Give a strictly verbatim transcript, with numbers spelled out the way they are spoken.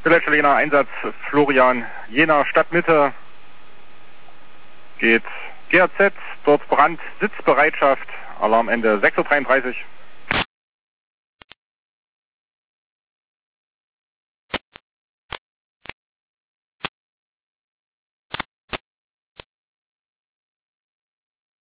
Billettstelle Jena, Einsatz Florian, Jena Stadtmitte. Geht G R Z, dort Brand, Sitzbereitschaft, Alarmende sechs Uhr dreiunddreißig.